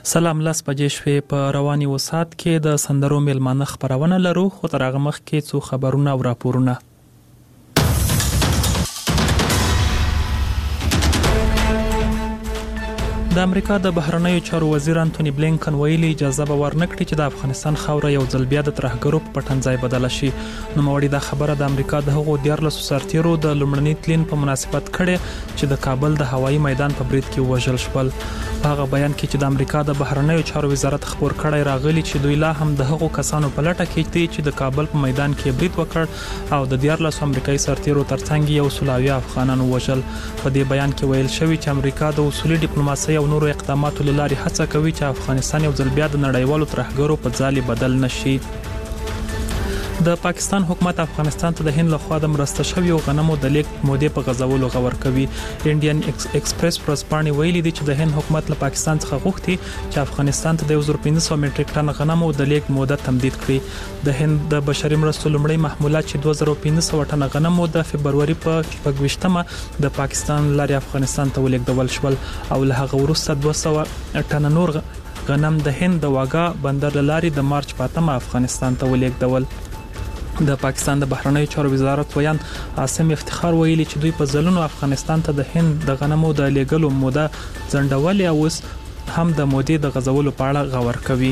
سلام لاس بجې شوې په رواني وسات کې د سندرو میلمانه خبرونه لرو خو تر هغه مخکې څو خبرونه او راپورونه. د امریکا د بهرنیو چارو وزیر انټونی بلینکن ویلي اجازه به ورنکړي چې د افغانستان خاوره یو ځل بیا د ترهګرو په پټنځای بدل شي. نو موري دا خبره د امریکا د هغو 14 سرتیرو د لومړني تلین په مناسبت کړي چې د کابل د هوایي میدان په برید کې وژل شول. په هغه بیان کې چې د امریکا د بهرنیو چارو وزارت خبر کړی راغلی چې دوی لا هم د هغو کسانو په لټه کې دي چې د کابل په میدان کې برید وکړ او د 14 امریکایي سرتیرو ترڅنګ یو سلاوي افغانانو وژل. په دې بیان کې ویل شوی چې امریکا د اصولي ډیپلوماسۍ او نورو اقداماتو لاري هڅه کوي چې افغانستان یو ځل بیا د نړیوالو ترهګرو په ځالې بدل نشي. د پاکستان حکومت افغانستان ته د هند لخوا د مرسته شویو غنمو د لیک مودې په غځولو غور کوي. انډین ایکسپریس پرسپانې ویلي دي چې د هند حکومت له پاکستان څخه غوښتي چې افغانستان ته د 1500 میټریک ټن غنمو د لیک موده تمدید کړي. د هند د بشري مرستو لومړی محمولات چې 2500 ټن غنمو د فبرवरी په 24مه د پاکستان لاري افغانستان ته ولیږدول شول او له هغه وروسته 200 ټن نور غنم د هند د واګا بندر لاري د مارچ 5مه افغانستان ته ولیږدول. د پاکستان د بهرنیو چارو وزارت ویان عاصم افتخار ویلي چې دوی په ځلونو افغانستان ته د هند د غنمو د لیږلو موده ځنډولې او اوس هم د مودې د غځولو په اړه غور کوي.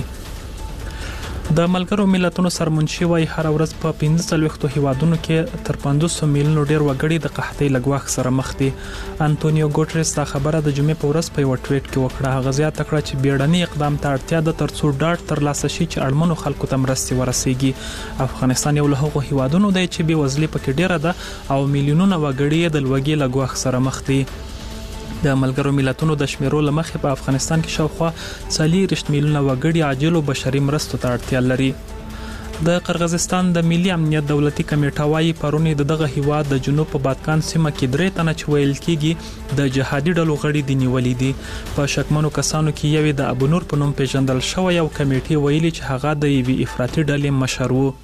د ملګرو ملتونو سرمنشي وايي هر ورځ په 45 هیوادونو کې تر 500 میلیون ډیر وګړي د قحطۍ لګواخ سره مخ دي. انټونیو ګوټریس دا خبره د جمعې په ورځ په یو ټویټ کې وکړه. هغه زیاته کړه چې بیړني اقدام ته اړتیا ده ترڅو ډاډ ترلاسه شي چې اړمنو خلکو ته مرستې ورسیږي. افغانستان یو له هغو هیوادونو دی چې بې وزلي پکې ډیره ده او میلیونونه وګړي د لوږې لګواخ سره مخ دي. د ملګرو ملتونو د شمیرو لمخې په افغانستان کې شاوخوا 40 میلیونه وګړي عاجل او بشري مرستو ته اړتیا لري. د قرغیزستان د ملي امنیت دولتي کمیټه وايي پرونی دغه هیواد د جنوب په بادکان سیمه کې 3 تنه چې ویل کېږي د جهادي ډلو غړي دي نیولې دي. په شکمنو کسانو کې یو د ابونور په نوم پیژندل شوی او کمیټې ویلي چې هغه د یوې افراطي ډلې مشر وو.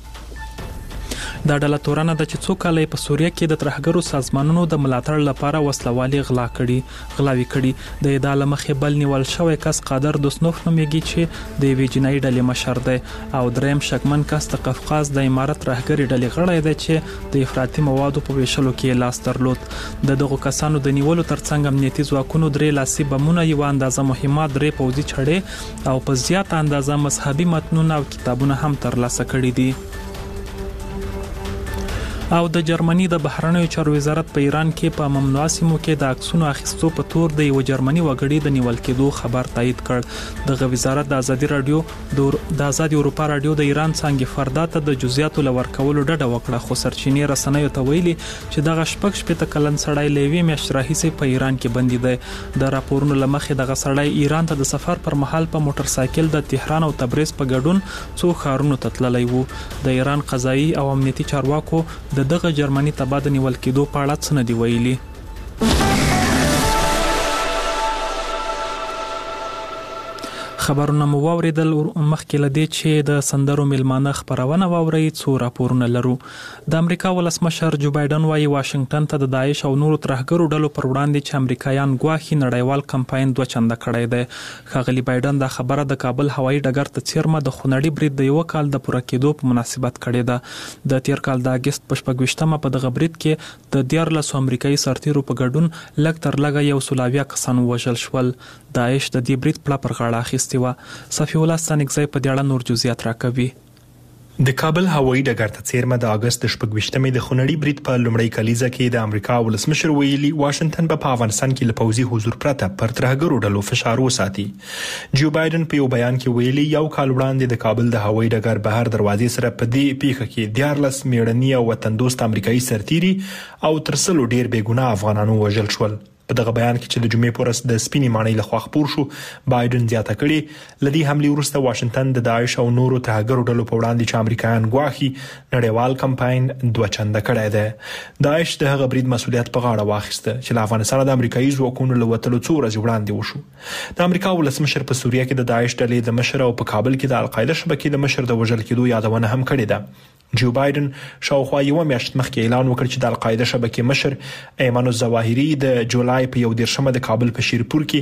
دا ډله تورنه د چې څو کال په سوریه کې د ترهګرو سازمانونو د ملاتړ لپاره وسلوالي غلاوي کړي. د ادعا لمخې بل نیول شوی کس قادر دوسنوف نومېږي چې د یوې جنایي ډلې مشر دی او دریم شکمن کس د قفقاز د امارت رهبري ډلې غړی دی چې د افراطي موادو په ویشلو کې لاس درلود. د دغو کسانو د نیولو ترڅنګ امنیتي ځواکونو 3 لاسي بمونه یو اندازه مهمات 3 پوځي چړې او په زیاته اندازه مذهبي متنونه او کتابونه هم ترلاسه کړي دي. او د جرمني د بهرنیو چارو وزارت په ایران کې په ممنوعه سیمو کې د عکسونو اخیستو په تور د یو جرمني وګړي د نیول کېدو خبر تایید کړ. دغه وزارت د آزادي اروپا رادیو د ایران څنګه فردا ته د جزئیاتو لور کولو ډډه وکړه خو سرچینې رسنیو ته ویلي چې دغه شپږ کلن سړی لوي میاشت راهیسې په ایران کې بندي دی. د راپورونو لمخې دغه سړی ایران ته د سفر پر مهال په موټر سایکل د تهران او تبریز په ګډون څو ښارونو ته تللی وو. د ایران قضایي او امنیتي چارواکو دغه جرمني تبادله نیول کېدو په اړه څه نه دی ویلي. خبرونه مو واوریدل مخکې لدی چې د سندرو میلمانه خبرونه واوري څو راپورونه لرو. د امریکا ولسمشر جو بایدن وايي واشنگټن ته د داعش او نورو ترهګرو ډلو پر وړاندې چې امریکایان ګواښي نړیوال کمپاین 2 چنده کړی دی. ښاغلي بایدن دا خبره د کابل هوایي ډګر ته څیرمه د خونړي برید د یو کال د پوره کېدو په مناسبت کړې ده. د تیر کال د اگست په 24مه په دغه برید کې د 14 امریکایي سرتیرو په ګډون لږ تر لږه یو سلاوي کسان وژل شول. داعش د دې برید پر غاړه اخیستی و. صفی الله ستانګزی په دې اړه نور جزئیات راکوي. د کابل هوایي ډګر ته څیرمه د اگست 24مې د خونړي برید په لومړی کلیزه کې د امریکا ولسمشر ویلي واشنگټن په افغانستان کې له پوځي حضور پرته پر ترهګرو ډلو فشار وساتي. جو بایدن په یو بیان کې ویلي یو کال وړاندې د کابل د هوایي ډګر بهر دروازې سره په دې پیښه کې 14 میړني او وطن دوست امریکایي سرتیري او تر 100 ډیر بېګناه افغانانو وژل شول. په دغه بیان کې چې د جمعې پر ورځ د سپینې ماڼۍ لخوا خپور شو بایدن زیاته کړي لدی حمله وروسته واشنگټن د داعش او نورو ترهګرو ډلو په وړاندې چې امریکایان ګواښي نړیوال کمپاین 2 چنده کړی دی. داعش د هغه برید مسؤلیت په غاړه واخیسته چې له افغانستان د امریکایي ځواکونو له وتلو څو ورځې وړاندې وشو. د امریکا ولسمشر په سوریه کې د داعش ډلې د مشر او په کابل کې د القاعده شبکې د مشر د وژل کېدو یادونه هم کړې ده. جو بایدن شاوخوا یو میاشت مخکې اعلان وکړ چې د القاعده شبکې مشر ایمن الظواهري د جولای په 11مه د کابل په شیرپور کې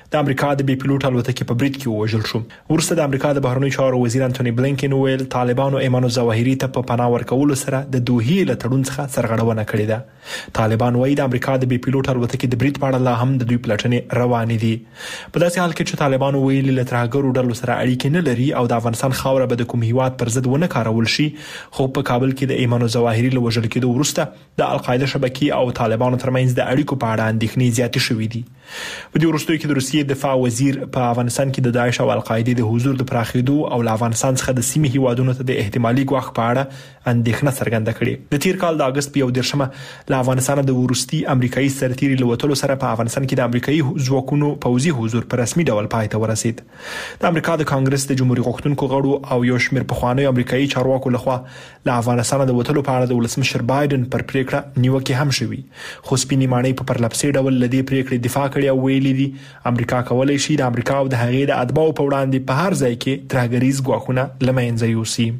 د امریکا د بي پيلوټ الوتکې په برید کې وژل شو. ورسته د امریکا د بهرنیو چارو وزیر انټونی بلینکن ویل طالبانو ایمان الظواهری ته په پناه ورکولو سره د دوحې له تړون څخه سرغړونه کړې ده. طالبان وايي د امریکا د بي پيلوټ الوتکې د برید په اړه لا هم د دوی پلټنې روانې دي. په داسې حال کې چې طالبان ویلي له ترهګرو ډلو سره اړیکې نه لري او د افغانستان خاوره به د کوم هیواد پر ضد ونه کارول شي، خو په کابل کې د ایمان الظواهری له وژل کېدو وروسته د القاعده شبکې او طالبانو ترمنځ د اړیکو په اړه اندېښنې زیاتې شوې دي. په دې وروستیو کې د روسیې دفاع وزیر په افغانستان کې د داعش او القاعده د حضور د پراخېدو او له افغانستان څخه د سیمې هیوادونو ته د احتمالي ګواښ په اړه اندېښنه څرګنده کړې. د تیر کال د اگست په 11مه له افغانستان د وروستي امریکایي سرتیري لوتلو سره په افغانستان کې د امریکایي ځواکونو پوځي حضور په رسمي ډول پای ته ورسید. د امریکا د کانګرس د جمهوریت غوښتونکو غړو او یو شمېر پخوانیو امریکایي چارواکو لخوا له افغانستان د وټلو په اړه د ولسمشر بایدن پر پریکړه نیوکه هم شوې، خو سپینې ماڼۍ په پرلپسې ډول لدې پریکړې دفاع کړې او ویلي دي امریکا کولای شي د امریکا او د هغې د اتباعو په وړاندې په هر ځای کې ترهګریز ګواښونه له منځه یوسي.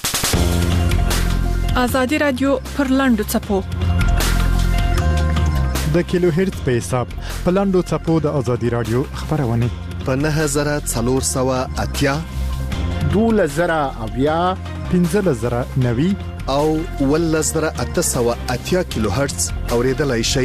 ازادي رادیو پر لاندو څپو د کیلو هرتز په حساب په لاندو څپو د ازادي رادیو خبرونه په 9480 2000 1590 او 1880 کیلو هرتز اوریدلای شئ.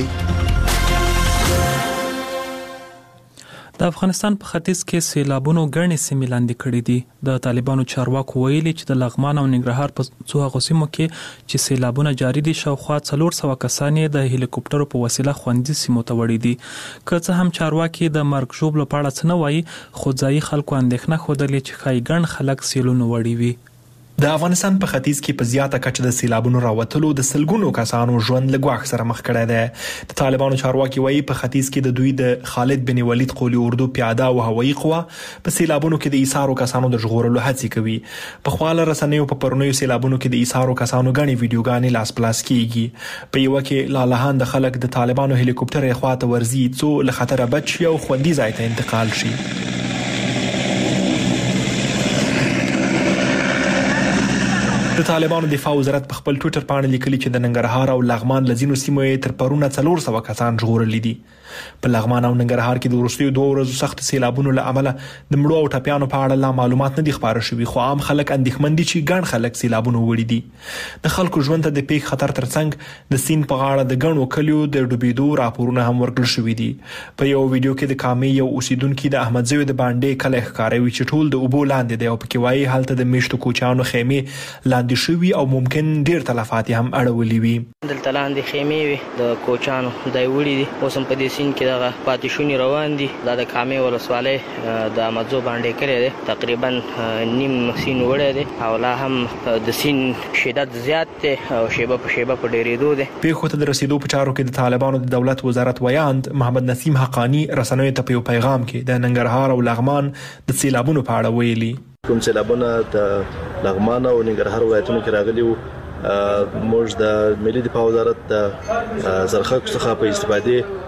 د افغانستان په ختیځ کې سیلابونو ګڼې سیمې لاندې کړې دي. د طالبانو چارواکو ویلي چې د لغمان او ننګرهار په څو هغو سیمو کې چې سیلابونه جاري دي شاوخوا 400 کسان د هلیکوپټرو په وسیله خوندي سیمو ته وړي دي. که څه هم چارواکي د مرګ ژوبلو په اړه څه نه وایي، خو ځایي خلکو اندېښنه ښودلې چې ښایي ګڼ خلک سیلونو وړي وي. د افغانستان په ختیځ کې په زیاته کچه د سیلابونو راوتلو د سلګونو کسانو ژوند له ګواښ سره مخ کړی دی. د طالبانو چارواکي وایي په ختیځ کې د دوی د خالد بن ولید قولي اردو پیاده او هوایي قوه په سیلابونو کې د ایثارو کسانو د ژغورلو هڅې کوي. په خواله رسنیو په پرونیو سیلابونو کې د ایثارو کسانو غني ویډیوګانې لاس پلاس کیږي. په یو کې لالهان د خلک د طالبانو هلیکوپټر خواته ورزي څو له خطر بچ او خوندي ځای ته انتقال شي. د طالبانو دفاع وزارت په خپل ټوئیټر باندې لیکلي چې د ننګرهار او لغمان لزینو سیمو تر پرونه 400 کسان ژغورل دي. په لغمان او ننګرهار کې د وروستیو 2 ورځو سخت سیلابونو له امله د مړو او ټپيانو په اړه لا معلومات نه دي خبره شوي، خو عام خلک اندېښمن دي چې ګڼ خلک سیلابونو وړي دي. د خلکو ژوند ته د پیښ خطر ترڅنګ د سیند په غاړه د ګڼو کلیو د ډوبېدو راپورونه هم ورکړل شوي دي. په یو ویډیو کې د کامې یو اوسیدونکو د احمدزوی د باندې کله ښکاروي چې ټول د اوبو لاندې دی او پکې وایي هلته د میشتو کوچانو خیمې لاندې شوي او ممکن ډیر تلفات هم اړولې وي. دلته لاندې خیمې وي د کوچانو دای وړي دي. اوس هم په دې سین کې دغه پاتېشونې روان دي. دا د کامې ولسوالۍ د احمدزو باندې کړی دی، تقریبا نیم سین وړی دی او لا هم د سین شدت زیات دی او شیبه په شیبه په ډېرېدو دی. پیښو ته د رسیدو په چارو کې د طالبانو د دولت وزارت ویاند محمد نسیم حقانی رسنیو ته په پیغام کې د ننګرهار او لغمان د سیلابونو په اړه ویلي. کوم سیلابونه د لغمان او ننګرهار ولایتونو کې راغلي وو، موږ د ملي دفاع وزارت د زرخک څخه په استفادې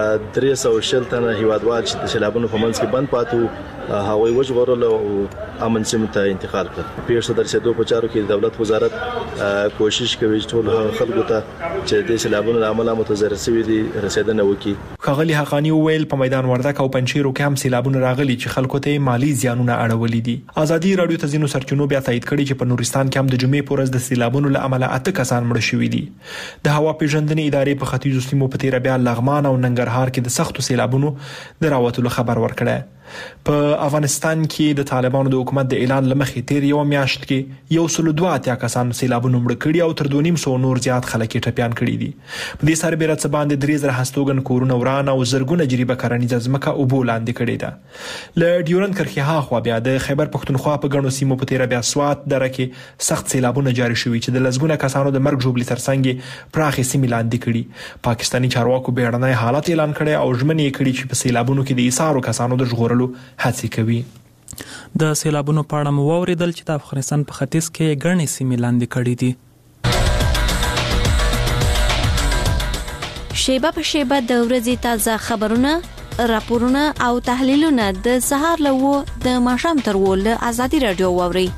320 تنه هیوادوال چې د سیلابونو په منځ کې بند پاتو هغوی وژغورل او امن سیمو ته انتقال کړل. پیښو ته رسیدو په چارو کې د دولت وزارت کوشش کوي چې ټول هغه خلکو ته چې د سیلابونو له امله متضرر شوي دي رسیدنه وکړي. ښاغلي حقانی ویل په میدان وردک او پنجشیرو کې هم سیلابونه راغلي چې خلکو ته مالی زیانونه اړولي دي. ازادي رادیو ته ځینو سرچینو بیا تایید کړي چې په نورستان کې هم د جمعې په ورځ د سیلابونو له امله 8 کسان مړه شوي دي. د هوا پیژندنې ادارې په ختیځو سیمو په تیر بیا لغمان او ننګرهار کې د سختو سیلابونو د راوتلو خبر ورکړی. په افغانستان کې د طالبانو د حکومت د اعلان لمخې تیر یو میاشت کې 102 کسان سیلابونو مړه کړي او تر 2.5 نور زیات خلک ټپيان کړي دي. په دې سربېره څه باندې 3000 هستوګن کورونه وران او زرګونه جریبه کرنیزه ځمکه اوبو لاندې کړي ده. له ډیورند کرښې هاخوا بیا د خیبر پښتونخوا په ګڼو سیمو په تیر بیا سوات دره کې سخت سیلابونه جاري شوي چې د لزګونه کسانو د مرګ ژوبلې ترڅنګ پراخې سیمې لاندې کړي. پاکستاني چارواکو بیړنی حالت اعلان کړي او ژمنې یې کړي چې په سیلابونو کې د ایثارو کسانو د ژغورلو هڅې کوي. د سیلابونو په اړه مو واوریدل چې د افغانستان په ختیځ کې ګڼې سیمې لاندې کړي دي. شیبه په شیبه د ورځې تازه خبرونه، راپورونه او تحلیلونه د سهار له 9 د ماښام تر 10 له ازادي رادیو واوري.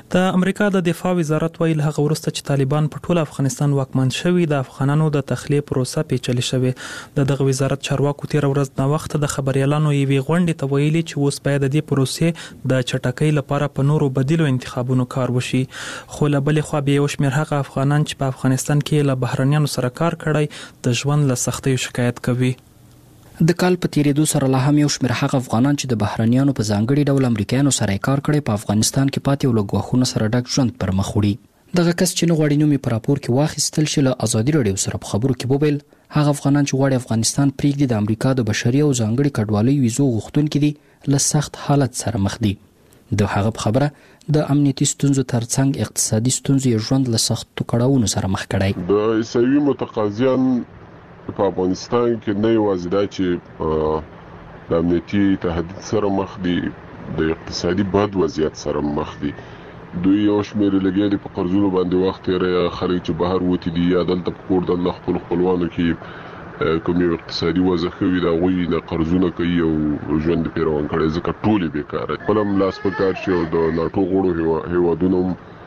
د امریکا د دفاع وزارت ویل هغه وروسته چې طالبان په ټول افغانستان واکمن شوي د افغانانو د تخلیه پروسه پیچلې شوې. دغه وزارت چارواکو تیر ورځ نو وخت د خبريالانو یوې غونډې ته ویلي چې اوس باید د دې پروسې د چټکۍ لپاره په نورو بدیلو انتخابونو کار وشي. خو له بلې خوا به یو شمېر هغه افغانان چې په افغانستان کې له بهرنیانو سره کار کړی د ژوند له سختیو شکایت کوي. د کال په تیریدو سره لا هم یو شمېر هغه افغانان چې د بهرنیانو په ځانګړي ډول امریکایانو سره کار کړی په افغانستان کې پاتې او له ګواښونو سره ډک ژوند پر مخ وړي. دغه کس چې نه غواړي نوم یې په راپور کې واخیستل شي له ازادي راډیو سره په خبرو کې وویل هغه افغانان چې غواړي افغانستان پرېږدي د امریکا د بشري او ځانګړي کډوالۍ ویزو غوښتونکي دي له سخت حالت سره مخ دي. د هغه په خبره د امنیتي ستونزو ترڅنګ اقتصادي ستونزې یې ژوند له سختو کړاوونو سره مخ کړی. د عیسوي متقاضیان په افغانستان کې نه یوازې دا چې د امنیتي تهدید سره مخ دي د اقتصادي بد وضعیت سره مخ دي. دوی یو شمېر لګیدي په قرضونو باندې وخت تیرې خلک چې بهر وتی دي یا دلته په کور د خپل خپلوانو کې کوم یو اقتصادي وضع خوي دا غوي د قرضونه کوي او ژوند پیروان کړي ځکه ټولې بیکاره خپل لاس په کار شي او د ناتو غړو هیوادونو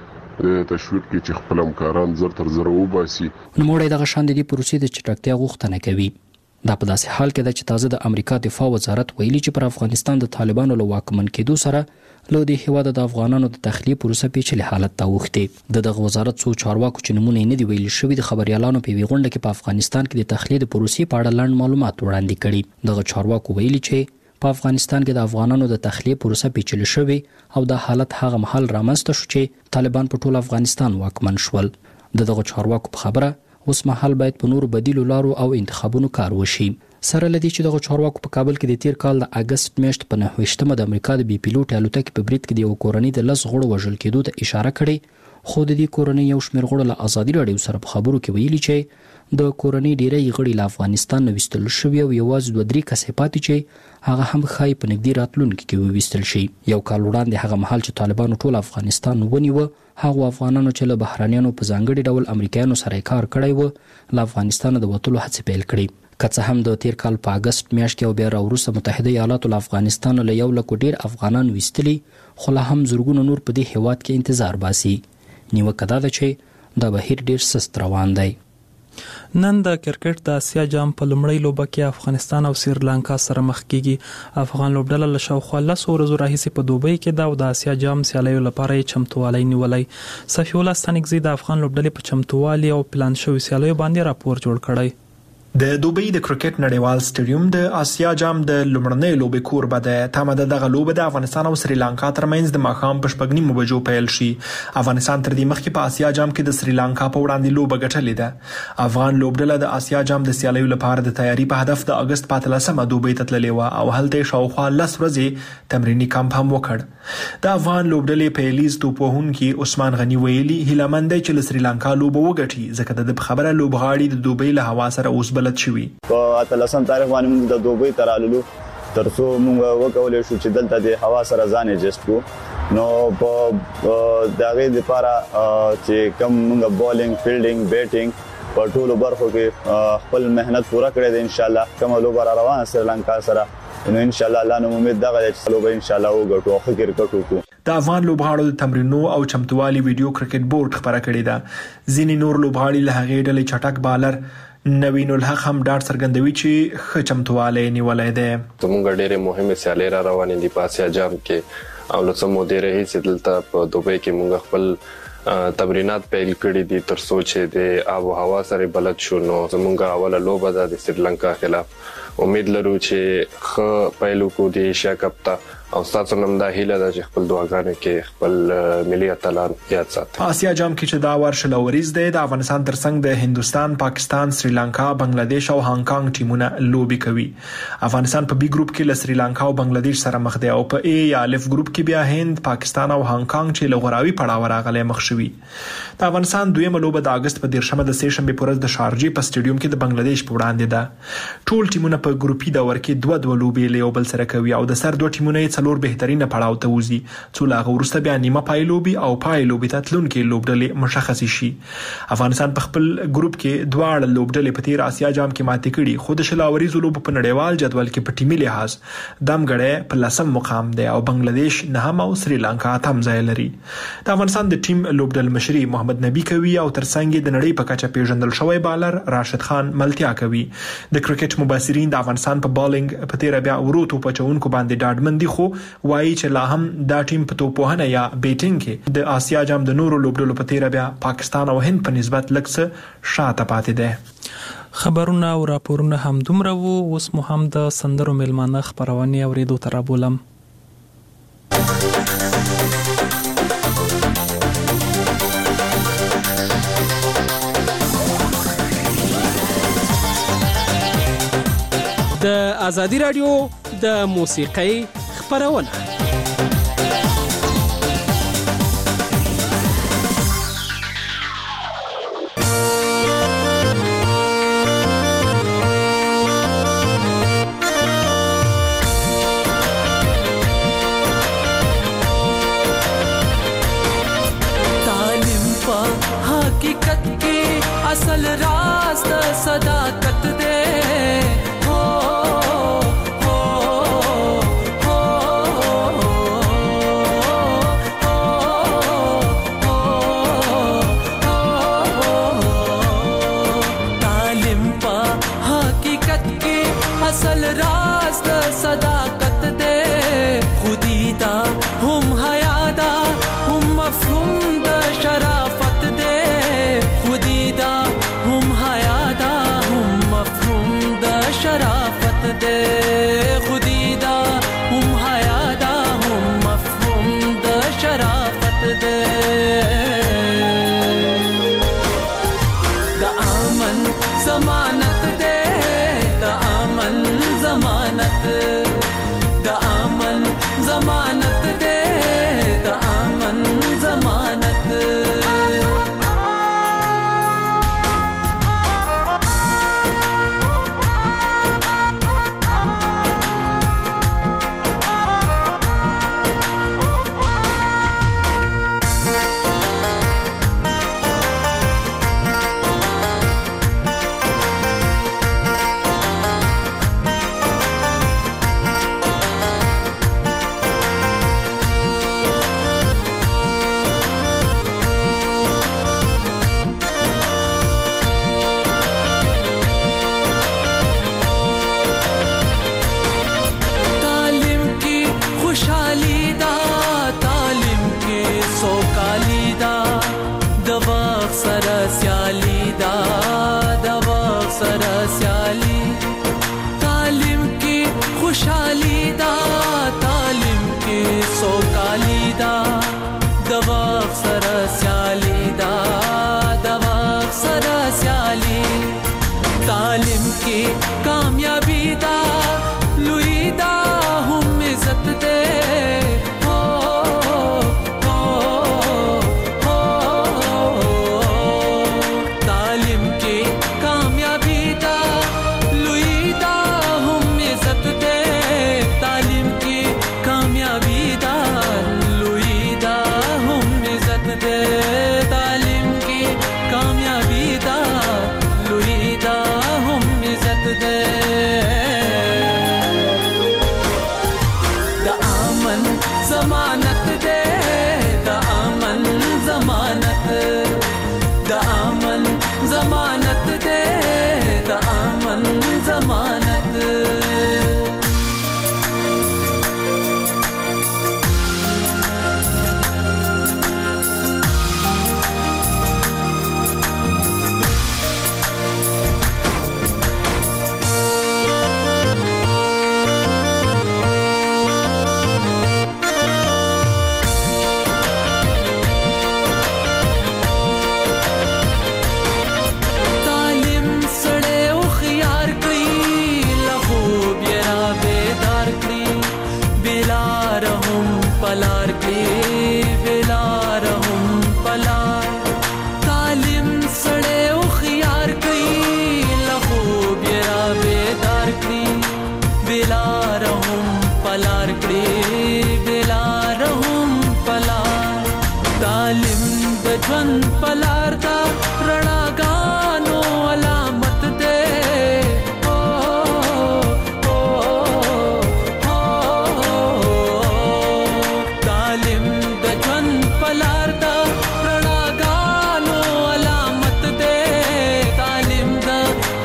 د تشویق کې چې خپل همکاران زر تر زر وباسي. نوموړی دغه شان د دې پروسې د چټکتیا غوښتنه کوي. دا په داسې حال کې ده چې تازه د امریکا دفاع وزارت ویلي چې پر افغانستان د طالبانو له واکمن کېدو سره له دې هیواد د افغانانو د تخلیه پروسه پیچلې حالت ته اوښتې. دغه وزارت څو چارواکو چې نمونه نه دی ویلي شوی د خبريالانو په وی غونډه کې په افغانستان کې د تخلیه د پروسې په اړه لنډ معلومات وړاندې کړي. دغه چارواکو ویلي چې په افغانستان کې د افغانانو د تخلیه پروسه پیچلې شوی او د حالت هغه مهال رامنځته شو چې طالبان په ټول افغانستان واکمن شول. دغه چارواکو په خبره اوس مهال باید په نورو بدیلو لارو او انتخابونو کار وشي. سره لدی چې دغه چارواکو په کابل کې د تیر کال د اگست میاشت په 9مه د امریکا د بي پیلوټ الوتکې په برید کې د یو کورنۍ د 10 غړو وژل کېدو ته اشاره کړې. خو د دې کورنۍ یو شمېر غړو له ازادي راډیو سره په خبرو کې ویلي چې د کورنۍ ډیری غړي له افغانستان نه وستل شوی او یوازې 2-3 کسې پاتې چې هغه هم خای په نږدې راتلونکي کې وستل شي. یو کال وړاندې هغه مهال چې طالبانو ټول افغانستان ونیو هغه افغانانو چې له بهرانيانو په ځانګړي ډول امریکایانو سره کار کړی و له افغانستان د وټولو هڅې پیل کړې. که څه هم د تیر کال په اگست میاشت کې او بیا وروسته متحده ایالاتو له افغانستان له 1 لک ډیر افغانان وستلي خو له هم زورګونو نور په دې هیواد کې انتظار باسي. نیوکه دا ده چې دا بهیر ډیر سست روان دی. نن د کرکټ د اسیا جام په لومړۍ لوبه کې افغانستان او سریلانکا سره مخ کیږي. افغان لوبډله له شاوخوا 10 ورځې راهیسې په دوبۍ کې دا د اسیا جام سیالیو لپاره چمتووالی نیولای. صفی الله ستانکزی د افغان لوبډلې په چمتووالي او پلان شوی سیالیو باندې راپور جوړ کړی. د دوبۍ د کرکټ نړیوال سټیډیوم د آسیا جام د لومړنۍ لوبې کوربه ده. تمه دغه لوبه د افغانستان او سریلانکا ترمنځ د ماښام په 9:30 بجو پیل شي. افغانستان تر دې مخکې په آسیا جام کې د سریلانکا په وړاندې لوبه ګټلې ده. افغان لوبډله د آسیا جام د سیالیو لپاره د تیاری په هدف د اگست 15 دوبۍ ته تللې و او هلته شاوخوا 10 ورځې تمرینی کمپ هم وکړ. د افغان لوبډلې پیلیز توپوهونکي عثمان غنی ویلي هیلمند چې له سریلانکا لوبه وګټي ځکه د خبره لوبغاړي د دوبۍ له هوا سره اوس بلد شوي. په 13 تاریخ باندې موږ د دوبۍ ترالو ترڅو موږ وکولای شو چې دلته د هوا سره ځان ایجست کو. نو په دغه لپاره چې کوم موږ بولینګ فیلډینګ بیټینګ په ټولو برخو کې خپل مهنت پوره کړی دی. ان شاء الله کوم لوبه روانه سریلانکا سره نو ان شاء الله الله نو امید دغه چې لوبه ان شاء الله وګټو او فکر وکړو. د افغان لوبغاړو د تمرینو او چمتووالي ویډیو کرکټ بورډ خبره کړې ده. ځینې نور لوبغاړي له هغې ډلې چټک بالر نوین الحق هم ډاټ څرګندوي چې ښه چمتووالی نیولای دی. زموږ ډېرې مهمه سیالۍ را روانې دي په آسیا جام کې او له څو مودې راهیسې دلته په دوبۍ کې موږ خپل تمرینات پیل کړي دي ترڅو چې د آب او هوا سره بلد شو. نو زموږ اوله لوبه ده د سریلانکا خلاف. امید لرو چې ښه پیل وکړو د ایشیا کپ ته او تاسو نن دا هیله ده چې خپل دعاګانې کې خپل ملي اتلان یاد ساتي. آسیا جام کې چې دا ورشل اوریز دی د افغانستان ترڅنګ د هندستان، پاکستان، سریلانکا، بنگلاديش او هانګ کانګ ټیمونه لوبي کوي. افغانستان په بي ګروپ کې له سریلانکا او بنگلاديش سره مخ دی او په اي یا الف ګروپ کې بیا هند، پاکستان او هانګ کانګ چې لغوراوي پړاو راغلي مخ شوي. د افغانستان دویمه لوبه د اگست په 13 د سه شنبه پر ورځ د شارجې په سټیډیوم کې د بنگلاديش په وړاندې ده. ټول ټیمونه په ګروپي دور کې 2 لوبې له یو بل سره کوي او د سر 2 ټیمونه څلور بهترینه پړاو ته وځي څو لا وروسته بیا نیمه پایلوبي او پایلوبي ته تلونکي لوبډلې مشخص شي. افغانستان په خپل ګروپ کې دواړه لوبډلې په تیر آسیا جام کې ماتې کړي، خو د شلاوري لوبو په نړیوال جدول کې په ټیمي لحاظ دمګړی په 10 مقام دی او بنگلاديش 9 او سریلانکا تم ځای لري. د افغانستان د ټیم لوبډل مشري محمد نبی کوي او ترڅنګ د نړۍ په کچه پیژندل شوی بالر راشد خان ملتیا کوي. د کرکټ مبصرین د افغانستان په بالینګ په تیر بیا ورو په چونکو باندې ډاډمندي خو وایي چې لا هم دا ټیم په توپوهنه یا بیټینګ کې د آسیا جام د نورو لوبډلو په تیر بیا پاکستان او هند په نسبت لکه شاته پاتې ده. خبرونه او راپورونه هم دومره وو. اوس مو هم د سندرو ملمانه خبرونه اوریدو تر بولم. د ازادي رادیو د موسیقۍ خبرونه असल राज द सदाकत दे हो हो हो तालिम पा हकीकत की असल राज द सदाकत दे खुदीदा हम हयादा हम मफहूम द शराफत दे खुदीदा हम हयादा हम मफहूम द शराफत दे खुदीदा हम हयादा हम मफहूम द शराफत दे द आमन जमानत दे द आमन जमानत द आमन जमानत दे द आमन जमानत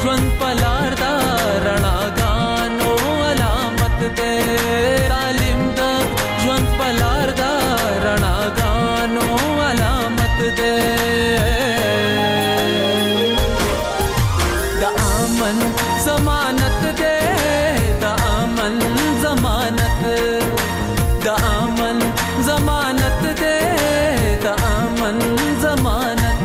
ژوند پلار دا رڼاګانو علامت دې تعلیم د ژوند پلار دا رڼاګانو علامت دې د امن ضمانت دې د امن ضمانت د امن ضمانت دې د امن ضمانت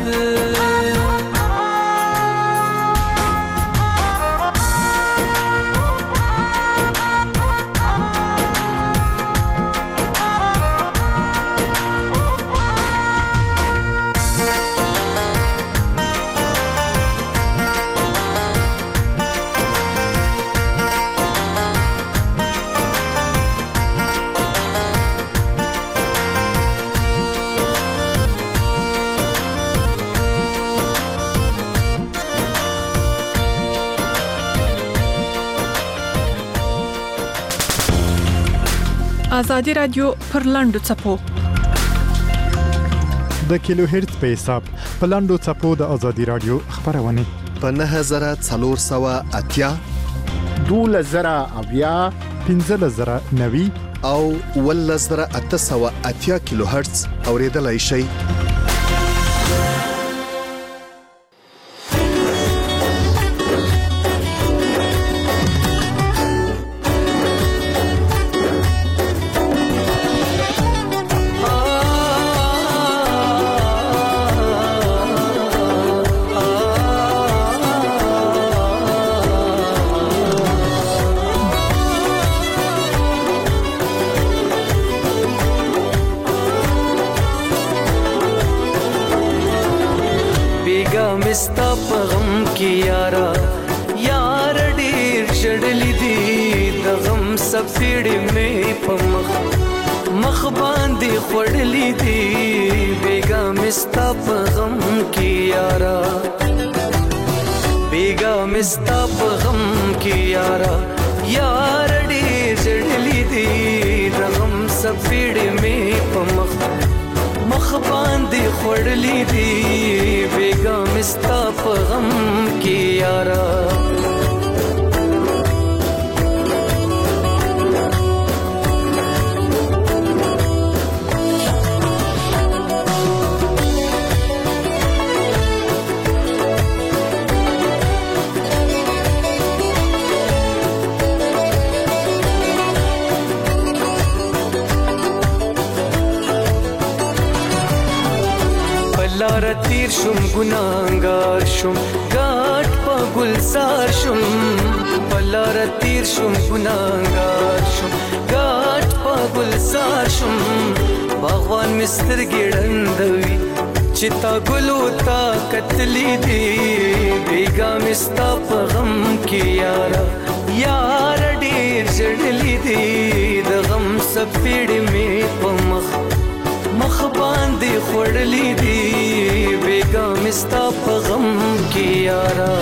ازادي رادیو پر لاندو چپو د کیلو هرتز په حساب په لاندو چپو د ازادي رادیو خبرونه په 9480 12000 15090 او 11880 کیلو هرتز اوریدلای شئ. مستا پغم کی یارا یار ډیر چړلی دی د غم سپېړې مې پمخ مخ باندې خړلی دی بیگا مستا پغم کی یارا بیگا مستا پغم کی یارا یار ډیر چړلی دی د غم سپېړې مې پمخ مخ باندې خړلی دی بیگا مستا پغم کی یارا لار تیر شم گناهگار شم گاٹ پا گلزار شم لار تیر شم گناهگار شم گاٹ پا گلزار شم باغوان مستر ګړندوي چتا ګلو تا قتلی دی بیگا مستا پغم کی یارا یار ډیر جړلی دی د غم سپېړې مې پمخ مخ باندې خړلی دی بیگا مستا پغم کی یارا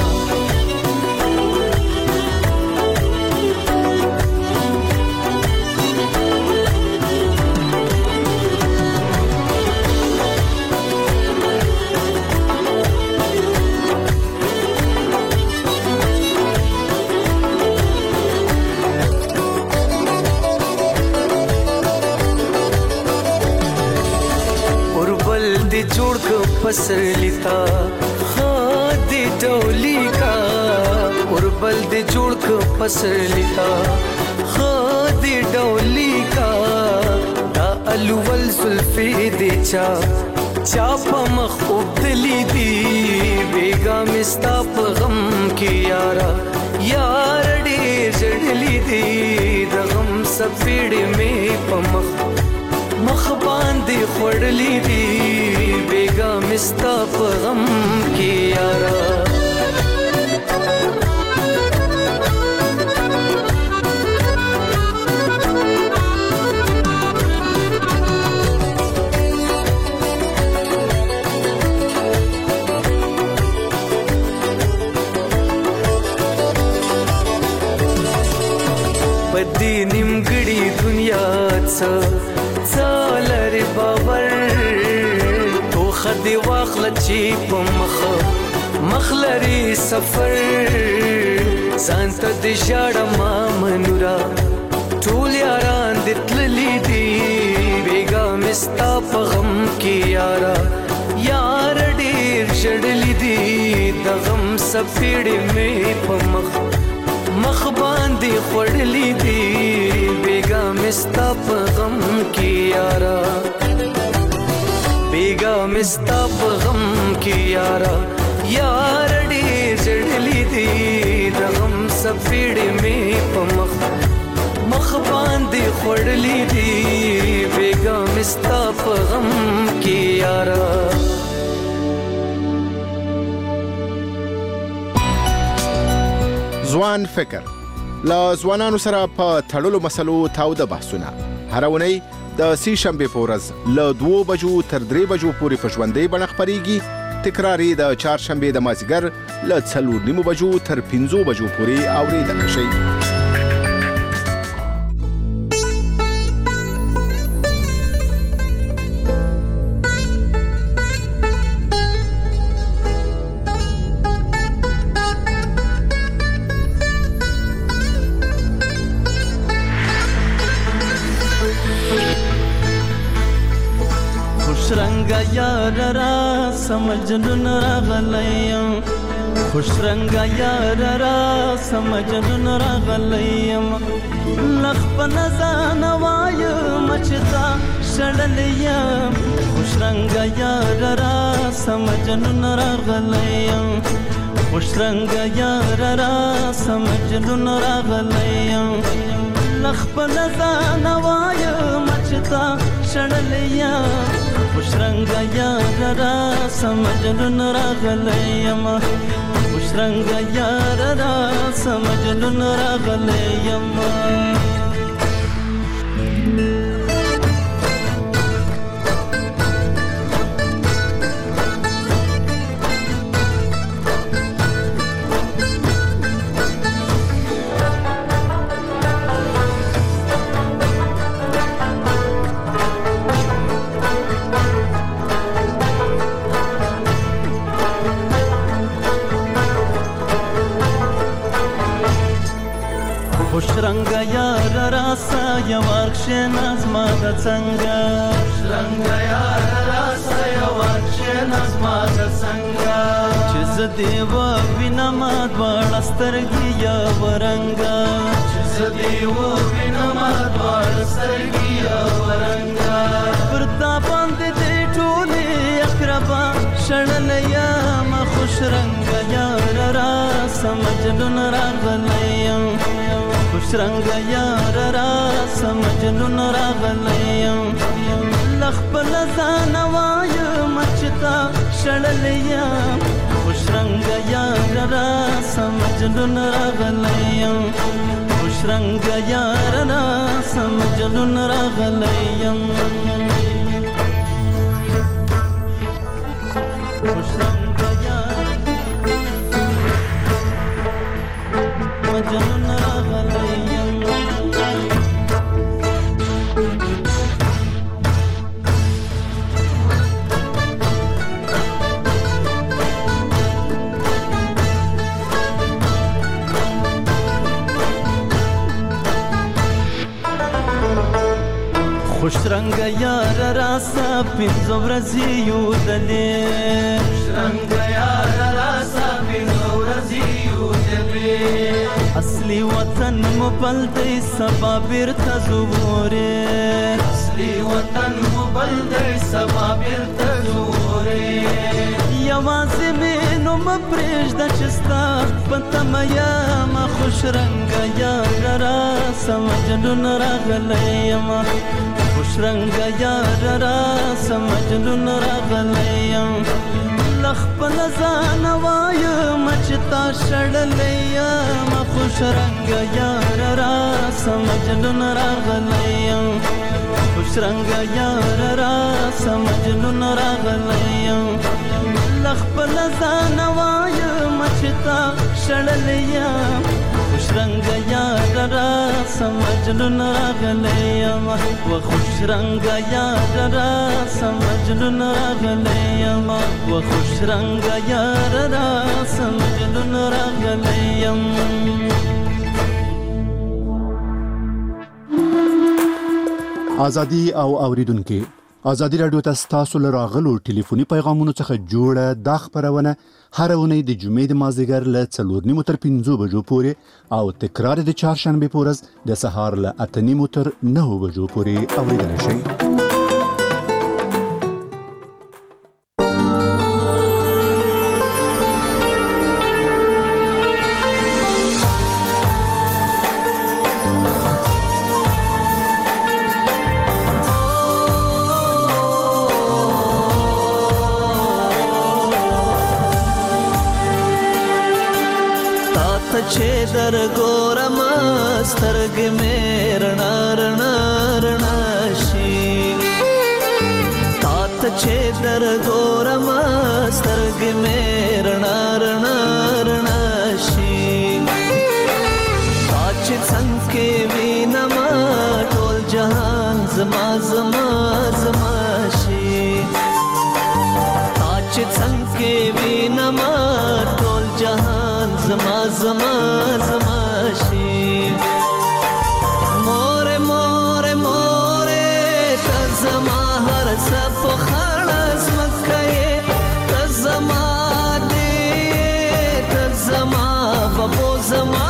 جوړ کو پسر لیتا خاد ډولی کا اوربل دې جوړ کو پسر لیتا خاد ډولی کا دا الول زلفی دې چا په مخ وبدلی دی بیگا مستا پغم کی یارا یار ډیر جړلی دی د غم سپېړې مې پمخ مخ باندې خړلی دی بیگا مستا پغم کی یارا بدی نیمګړی دنیا څه باور تو خدي واخل چی په مخ مخلری سفر ځان ته د ژړم منورا ټول یاران د تللی دي بیګا مستا په غم کې یارا یار ډیر شړلی دي د غم سپېړې مې په مخ باندې خړلی دي بیګا مستا په غم کې یارا بیګا مستا په غم کې یارا یار ډیر شړلی دي د غم سپېړې مې په مخ باندې خړلی دي بیګا مستا په غم کې یارا ځوان فکر لا ځوانانو سره په تړلو مسلو تاوده بحثونه هر اونۍ د سې شنبې په ورځ له 2 بجو تر 3 بجو پورې په ژوندۍ بڼه خپرېږي تکراري د چهارشنبې د مازدیګر له 4:30 بجو تر 5 بجو پورې اورېدل شي. خوشرنگا یار را سمجنون راغلیم خوش رنگا یار را سمجنون راغلیم لخ په نزان وایم چتا شړلیم خوش رنگا یار را سمجنون راغلیم خوش رنگا یار را سمجنون راغلیم لخ په نزان وایم چتا شړلیم خوش رنگ یار را سمجنون راغلیم خوش رنگ یار را سمجنون راغلیم خوش رنگ یار راسا یوار کشناز ما د څنګه خوش رنگ یار راسا یوار کشناز ما د څنګه چې زدی و وینم دوړ سترګي یا ورنګا چې زدی و وینم دوړ سترګي یا ورنګا پرتا باندې دې ټولې اقربا شړل یا ما خوش رنگ یار راسا مجنون راغلیم خوش رنگ یار را سمجنون راغلیم لخ په لزان وایم چتا شړلیم خوش رنگ یار را سمجنون راغلیم خوش رنگ یار را سمجنون راغلیم خوش رنگ یار مجنون خوش رنگ یار راسا پنځه ورځې یو دلې خوش رنگ یار راسا پنځه ورځې یو دلې اصلي وطن مو بل دی سبا بیرته زوره اصلي وطن مو بل دی سبا بیرته زوره یوازې مې نوم پرېږده چې ستا په تمه یم خوش رنگ یار راسا مجنون راغلیم خوش رنگ یار را سمجنون راغلیم لخ په لزان وایم چتا شړلیم خوش رنگ یار را سمجنون راغلیم خوش رنگ یار را سمجنون راغلیم لخ په لزان وایم چتا شړلیم خوش رنگ یار را سمجنون راغلیم و خوش رنگ یار را سمجنون راغلیم و خوش رنگ یار را سمجنون راغلیم. ازادي او اوریدونکو ازادي رادیو تاسو له راغلو ټلیفوني پیغامونو څخه جوړه د خبرونه هر ونې د جمعې د مازیګر له 4:30 تر 5 بجو پورې او تکرار د چهارشنبه پورز د سهار له 8:30 تر 9 بجو پورې اوریدل شي. در ګورم سترګې مې رڼا رڼا رڼا شي تا ته چې در ګورم سترګې مې رڼا رڼا رڼا شي تا چې څنګه وینم ټول جهان زما زما زما شي تا چې څنګه وینم ټول جهان زما زما زما شي. مور مور مور ته زما هر څه په خړز مکه ته زما دې ته زما بابو زما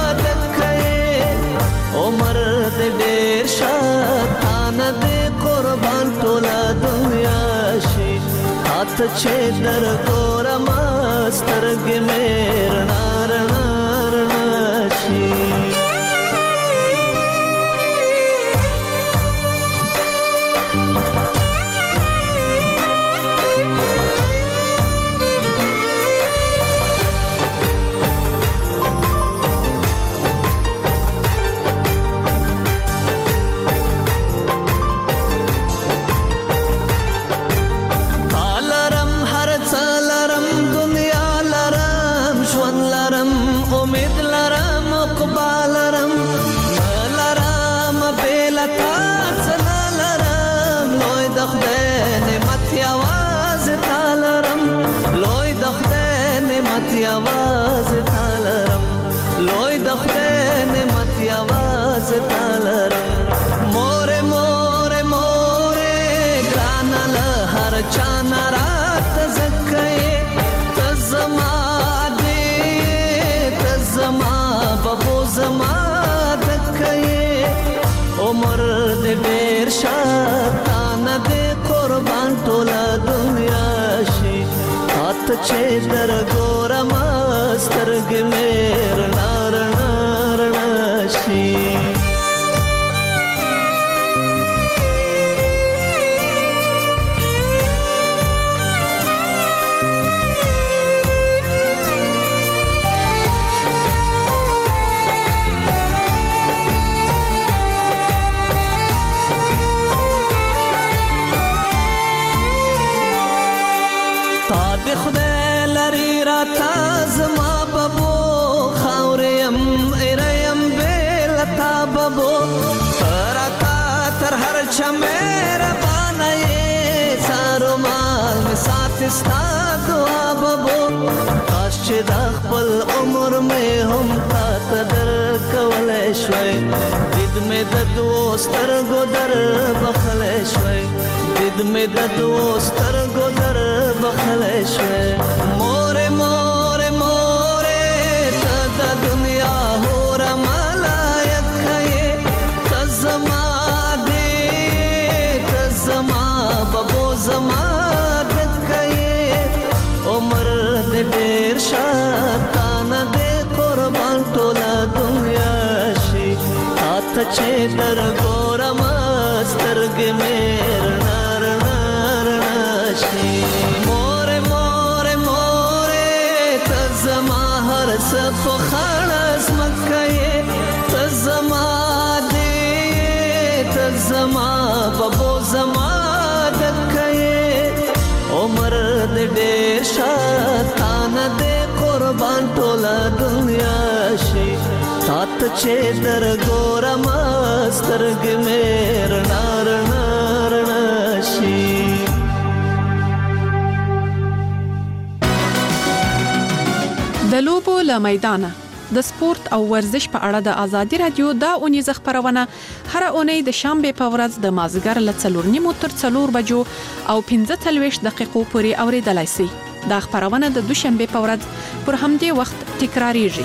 دکه عمر دې ډېر شاتان دې قربان ټول دنیا شي هات چې در ګورم سترګې مې رڼا رڼا رڼا شي. आवाज तालरम लोई दखते ने मत आवाज तालरम मोरे मोरे मोरे ग्रानल हर चाना रात जक्के तजमा दे तजमा बबो जमा दक्के उमर दे बेर शातान दे कुर्बान टोला दुनिया शी हाथ चे दर गोरम स्तरग मेर नार नार नाशी خدای لري را تازما بابو خاورم اريم بل تابو راتا تر هر چمر باندې سارو مال می سات استا دعا بابو کاش چې د خپل عمر مې هم تا تدر کولې شوي دید مې د دوستر ګدر بخلې شوي دید مې د دوستر ګدر بخلې شوي مورې مورې مورې ته د دنیا هور ملایت کړې ته زما دې ته زما بابو زما دت کړې عمر دې ډېر شاتان دې قربان ټوله دنیا شي هات چې در ګورم سترګې مې نار نار شي مورې مورې مورې ته زما هر څه په خړز مکه ته زما دې ته زما بابو زما دکه عمر دې ډېر شاتان دې قربان ټوله دنیا شي تات چې در ګورم سترګې مې رڼا رڼا رڼا شي. د لوبو له میدانه د سپورت او ورزش په اړه د ازادي رادیو دا اونیز خبرونه هر اونۍ د شنبه په ورځ د مازیګر له 4:30 تر 4 بجو او 45 دقیقو پورې اوریدلای شئ. دا خبرونه د دوشنبه په ورځ پر همدې وخت تکراریږي.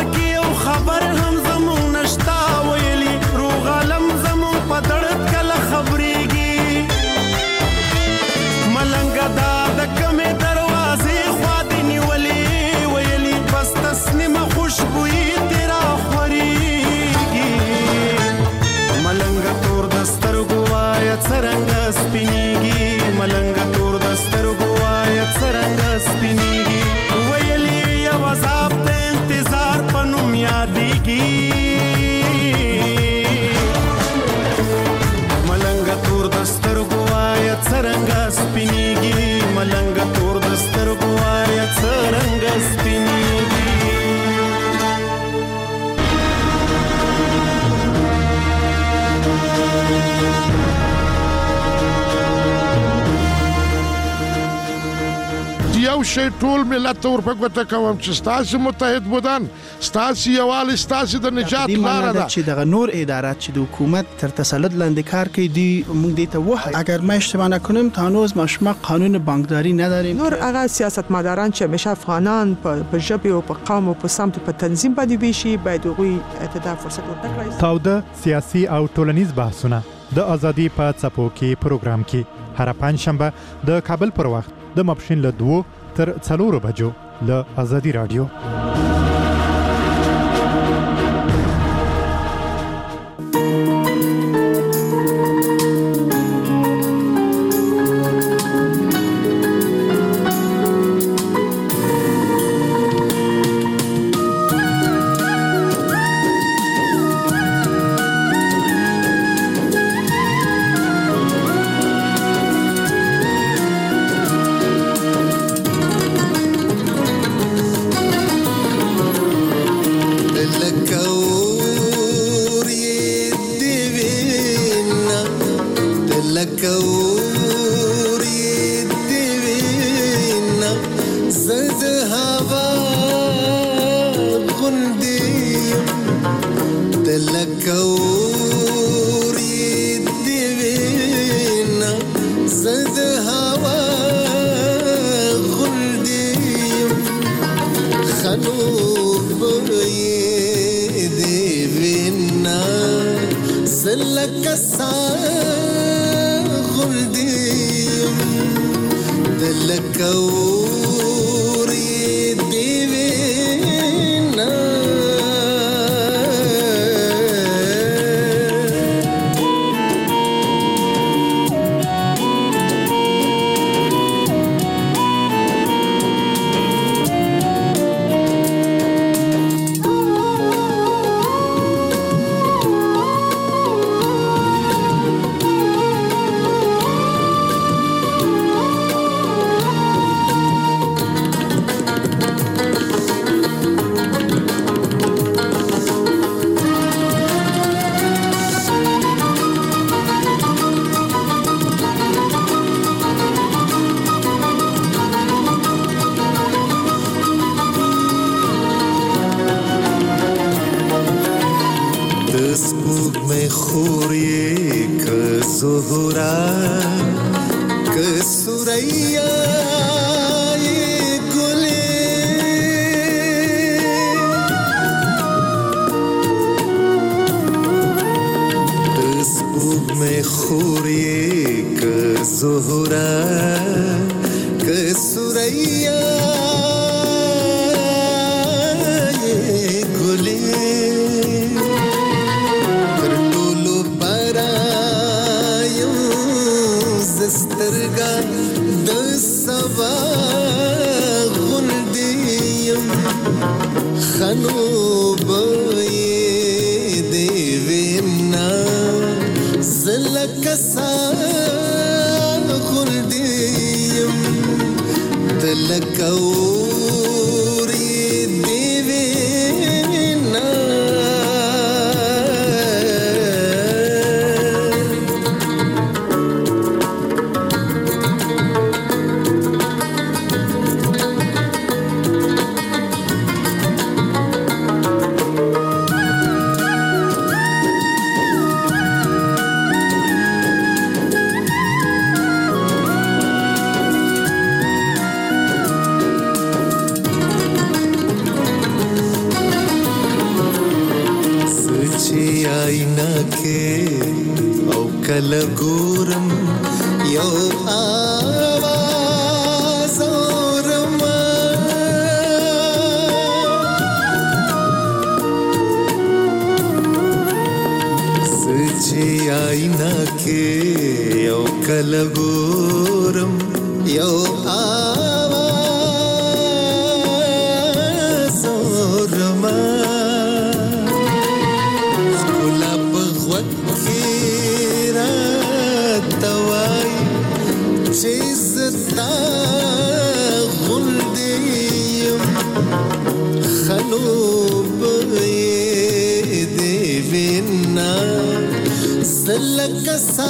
خبر هم زمون نشتا ویلی روغ عالم زمون په دړت کله شي ټول ملت ته ورپګوته کوم چې ستاسو متحد بودن ستاسو یوال ستاسو د نجات لار ده چې دغه نور ادارات چې د حکومت تر تسلط لاندې کار کوي دی موږ دې ته وایو اگر ما اشتباه نکنم تا هنوز ما شما قانون بانکداری نداریم. نور هغه سیاستمداران چې همیشه افغانان په ژبه او په قوم او په سمت په تنظیم باندې ویشي باید هغوی ته فرصت ورکړي. تاوده سیاسي او ټولنیز بحثونه د ازادي په څپو کې پروګرام کې هر پنځشنبه د کابل پر وخت د ماپښین له 2 تر 4 بجو له ازادي رادیو.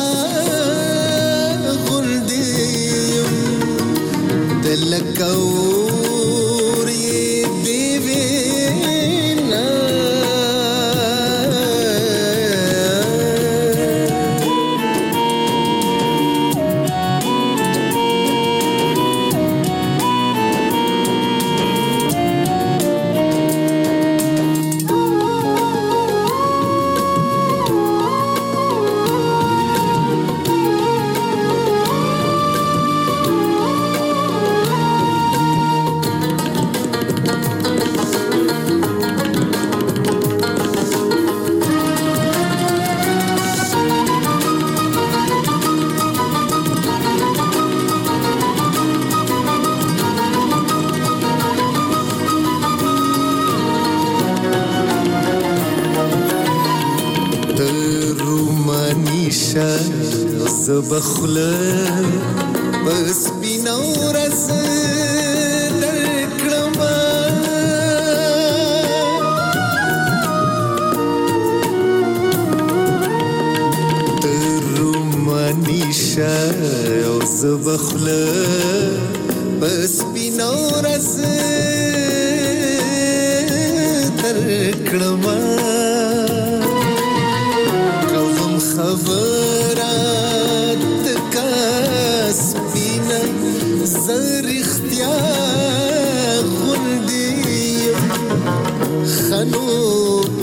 Go زبخله بس بینو رس درکړما ترومانیشا او زبخله بس بینو رس درکړما کوم خبرات کاس بینا زر اختیار غندیم خنوب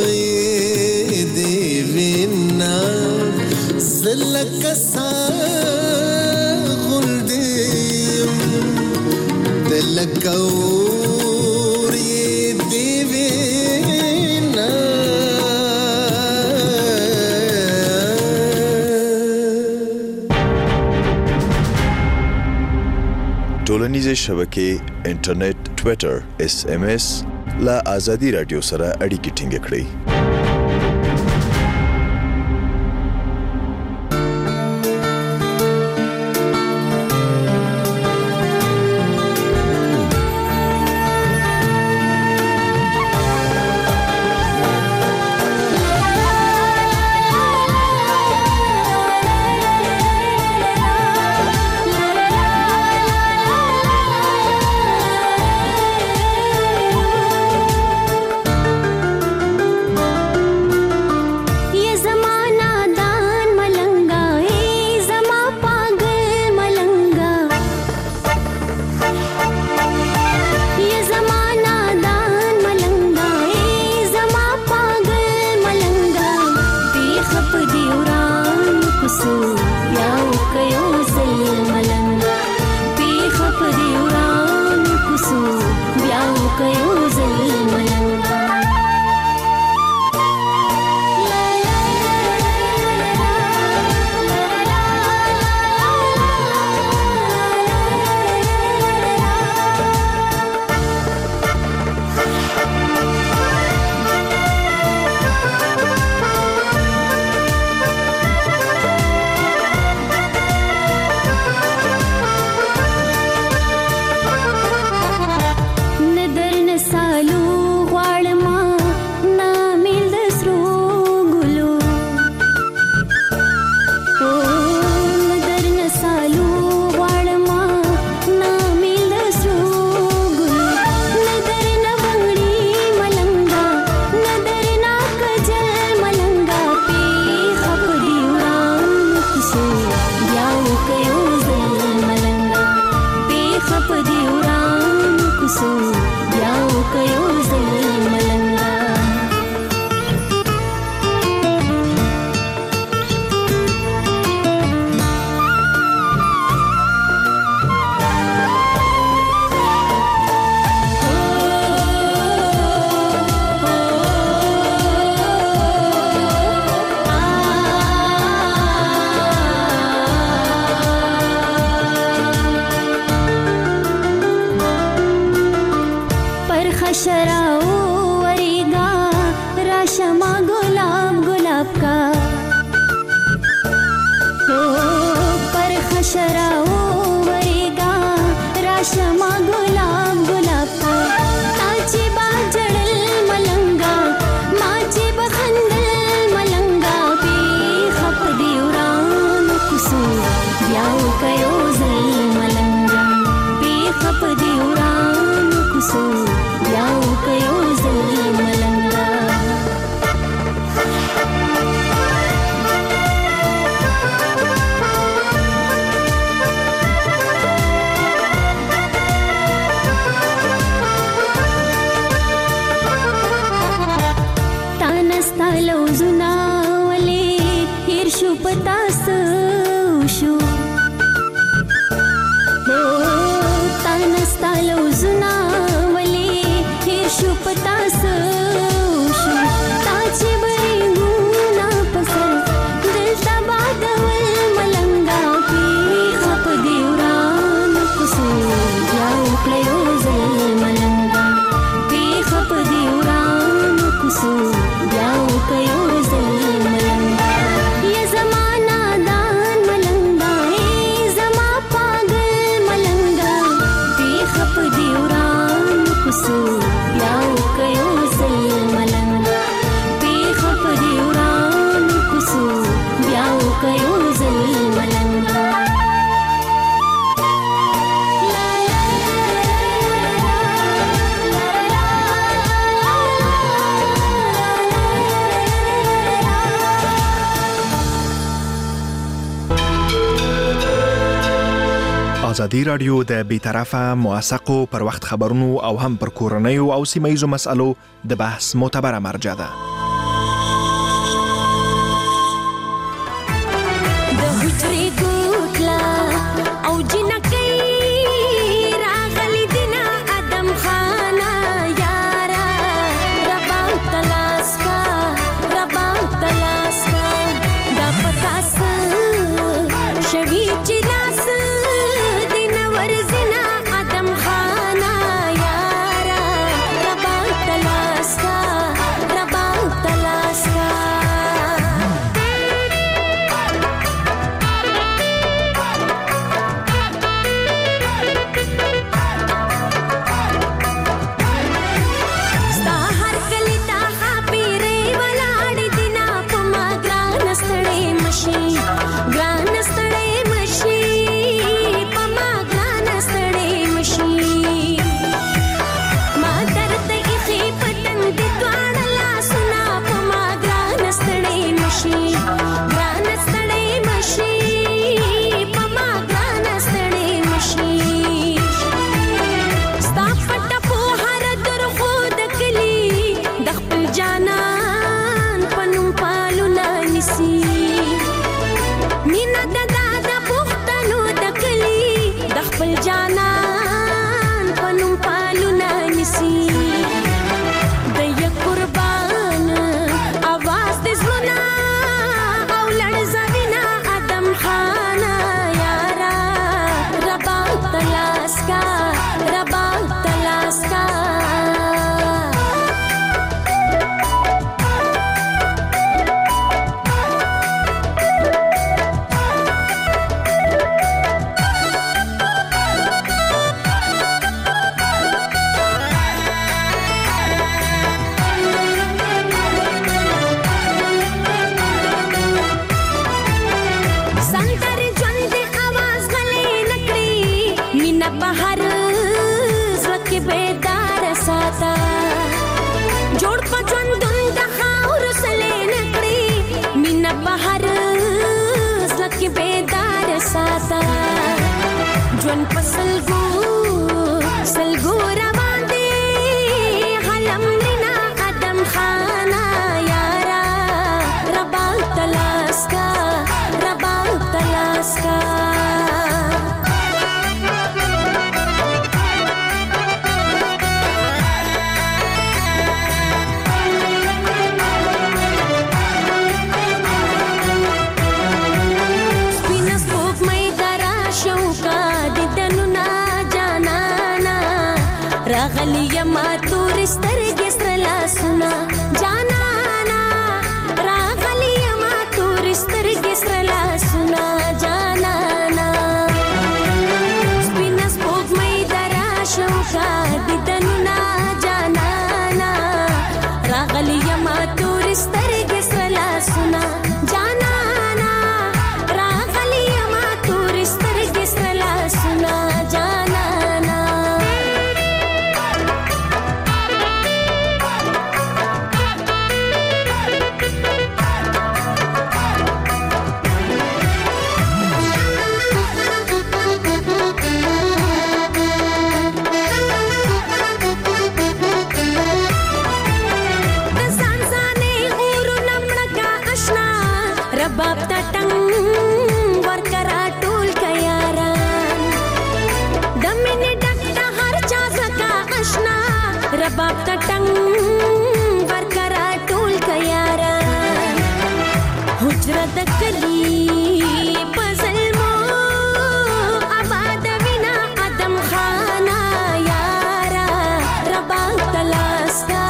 دیوینا زلک سا غندیم دلکوری دیوینا ټولنیزې شبکې انټرنیټ ټوئیټر SMS لا آزادي رادیو سره اړیکې ټینګ کړئ بیا وکيو زل ملنګا یا زمانہ ازادي رادیو د بیطرفه موثقو پر وخت خبرونو او هم پر کورنیو او سیمایي مسالو د بحث معتبره مرجع ده. د هټري ګوتلا او جنکې راغلي دینا ادم خانا یارا ربا تلاسکا دا پتاس شوی چلاس دین ورزنا ادم خانا یارا ربا تلاسکا ژوند په سلګو روان دی حلم لینا ادم خانا یارا ربا تلاسکا راغلی یما تور سترګې سره لاسونه جانانا راغلی یما تور سترګې سره لاسونه جانانا سپینه سپوږمۍ دراشه وکړه دیدنونه جانانا راغلی یما تور سترګې سره لاسونه جانانا راغلی یما تور سترګې سره لاسونه جانانا رباب تا ټنګ ورکرا ټول کياران د مینې ډک د هر چا زکا آشنا رباب تا ټنګ ورکرا ټول کياران حجره د کلی پزلمو آباد وینا ادم خانا یارا رباب تلاسکا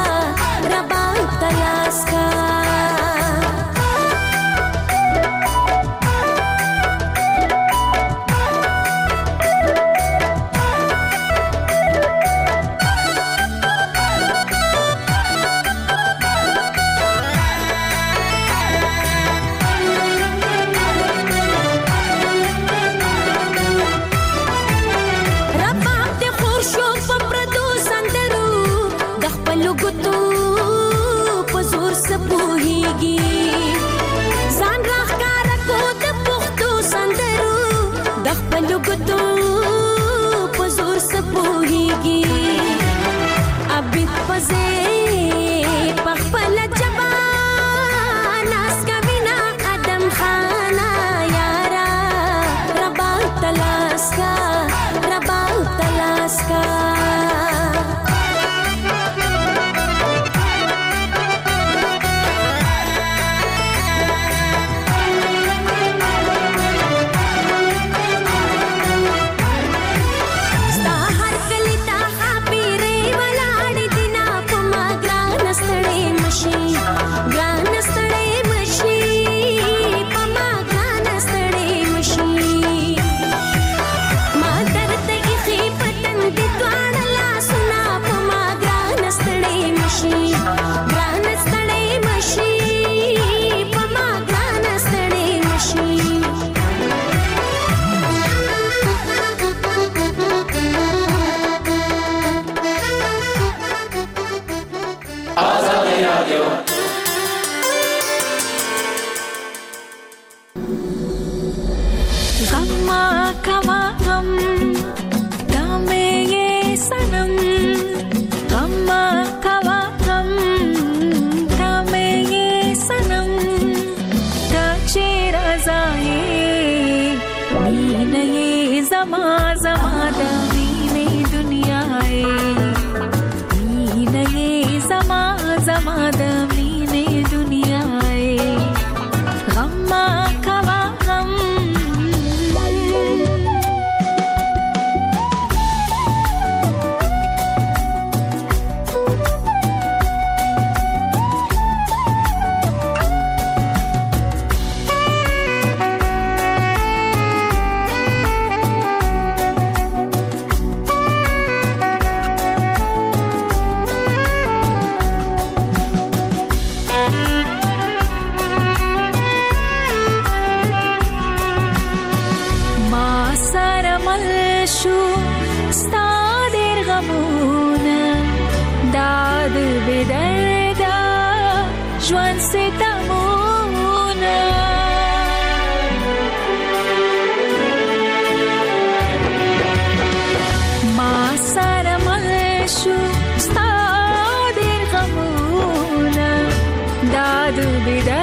ځان راخکاره کو د پښتو سندرو د خپل ګوتو رادیو. غم کوا غم دامه سنم غم کوا غم دامه سنم تاچی رضای مینه زما زما دامینه دنیای مینه زما زما دامینه دنیای غم کوا غم ژوند ستمونه ما سره مل شو ستا ډېر غمونه دا د